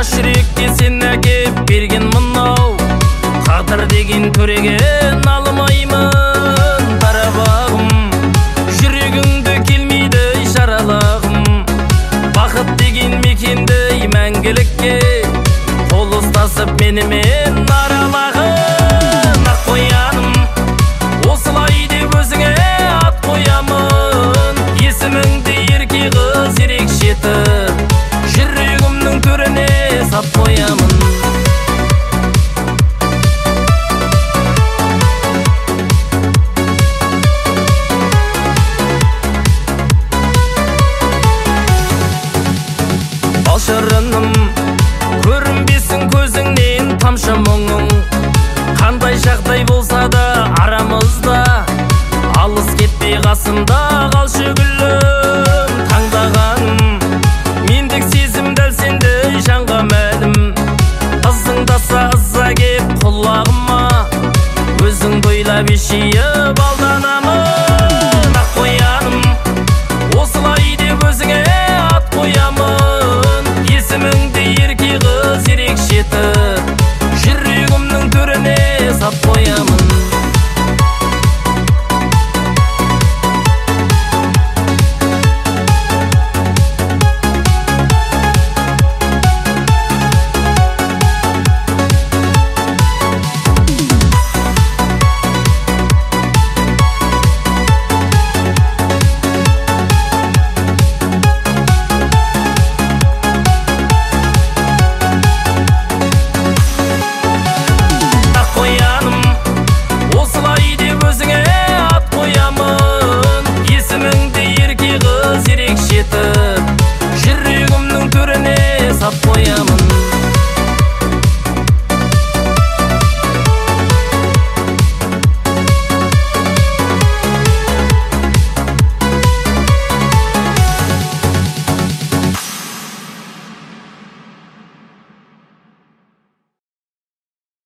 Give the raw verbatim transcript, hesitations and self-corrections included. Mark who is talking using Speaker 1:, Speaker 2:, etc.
Speaker 1: жас жүрекке сен әкеп берген мынау қадір деген төреге налымаймын қарабағым, жүрегіңді келмейді жаралағым. Бақыт деген мекенді мәңгілікке қол ұстасып менімен аралағын. Ақ қояным осылай деп өзіңе ат қоямын, есіміңді ерке қыз ерекше етіп жүрегімнің төріне сап қоямын. Шырыным көрінбесін көзіңнен тамшы мұң